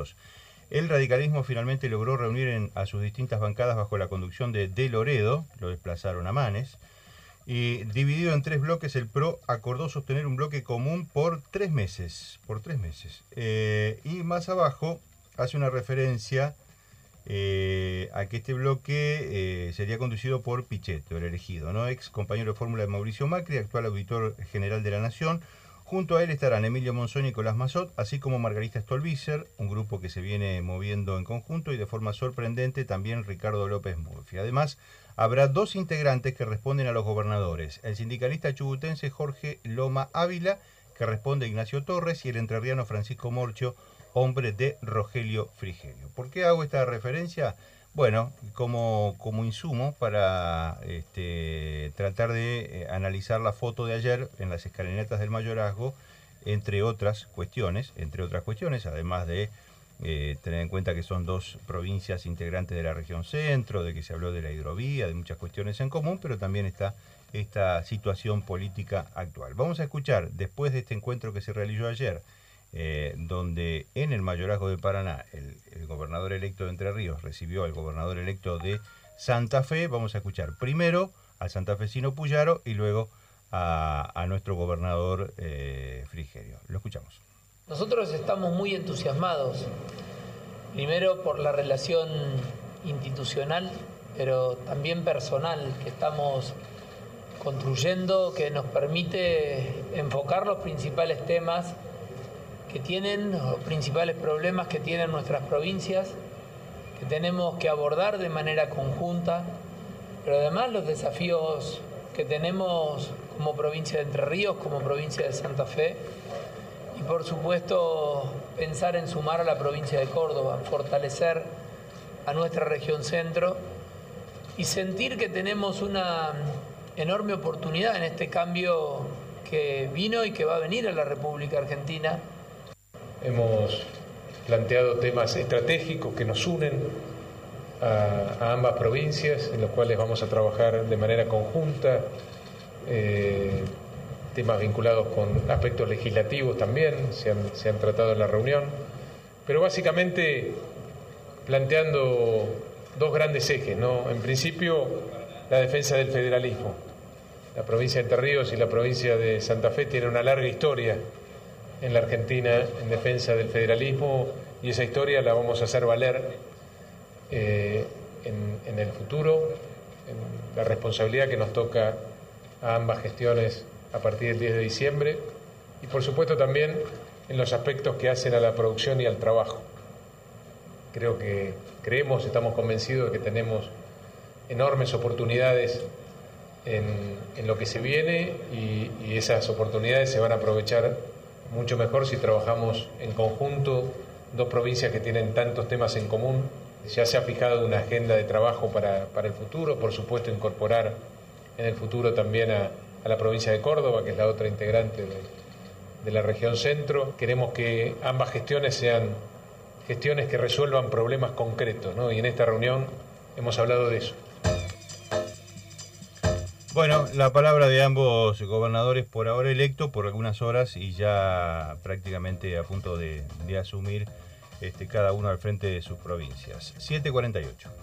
Unidos. El radicalismo finalmente logró reunir a sus distintas bancadas bajo la conducción de Loredo, lo desplazaron a Manes, y dividido en 3 bloques, el PRO acordó sostener un bloque común por 3 meses. Y más abajo hace una referencia a que este bloque sería conducido por Pichetto, el elegido, ¿no? Ex compañero de fórmula de Mauricio Macri, actual auditor general de la Nación. Junto a él estarán Emilio Monzón y Nicolás Massot, así como Margarita Stolbizer, un grupo que se viene moviendo en conjunto, y de forma sorprendente también Ricardo López Murphy. Además, habrá 2 integrantes que responden a los gobernadores: el sindicalista chubutense Jorge Loma Ávila, que responde a Ignacio Torres, y el entrerriano Francisco Morcho, hombre de Rogelio Frigerio. ¿Por qué hago esta referencia? Bueno, como insumo para tratar de analizar la foto de ayer en las escalinatas del mayorazgo, entre otras cuestiones, además de tener en cuenta que son 2 provincias integrantes de la región centro, de que se habló de la hidrovía, de muchas cuestiones en común, pero también está esta situación política actual. Vamos a escuchar, después de este encuentro que se realizó ayer, donde en el mayorazgo de Paraná el gobernador electo de Entre Ríos recibió al gobernador electo de Santa Fe, vamos a escuchar primero al santafesino Puyaro y luego a nuestro gobernador Frigerio. Lo escuchamos. Nosotros estamos muy entusiasmados, primero por la relación institucional, pero también personal que estamos construyendo, que nos permite enfocar los principales temas que tienen, los principales problemas que tienen nuestras provincias, que tenemos que abordar de manera conjunta, pero además los desafíos que tenemos como provincia de Entre Ríos, como provincia de Santa Fe, y por supuesto pensar en sumar a la provincia de Córdoba, fortalecer a nuestra región centro y sentir que tenemos una enorme oportunidad en este cambio que vino y que va a venir a la República Argentina. Hemos planteado temas estratégicos que nos unen a ambas provincias, en los cuales vamos a trabajar de manera conjunta, temas vinculados con aspectos legislativos también se han tratado en la reunión, pero básicamente planteando 2 grandes ejes, ¿no? En principio, la defensa del federalismo. La provincia de Entre Ríos y la provincia de Santa Fe tienen una larga historia en la Argentina en defensa del federalismo, y esa historia la vamos a hacer valer en el futuro, en la responsabilidad que nos toca a ambas gestiones a partir del 10 de diciembre, y por supuesto también en los aspectos que hacen a la producción y al trabajo. Estamos convencidos de que tenemos enormes oportunidades en lo que se viene, y esas oportunidades se van a aprovechar mucho mejor si trabajamos en conjunto, 2 provincias que tienen tantos temas en común. Ya se ha fijado una agenda de trabajo para el futuro, por supuesto incorporar en el futuro también a la provincia de Córdoba, que es la otra integrante de la región centro. Queremos que ambas gestiones sean gestiones que resuelvan problemas concretos, ¿no? Y en esta reunión hemos hablado de eso. Bueno, la palabra de ambos gobernadores por ahora electos por algunas horas y ya prácticamente a punto de asumir cada uno al frente de sus provincias. 7:48.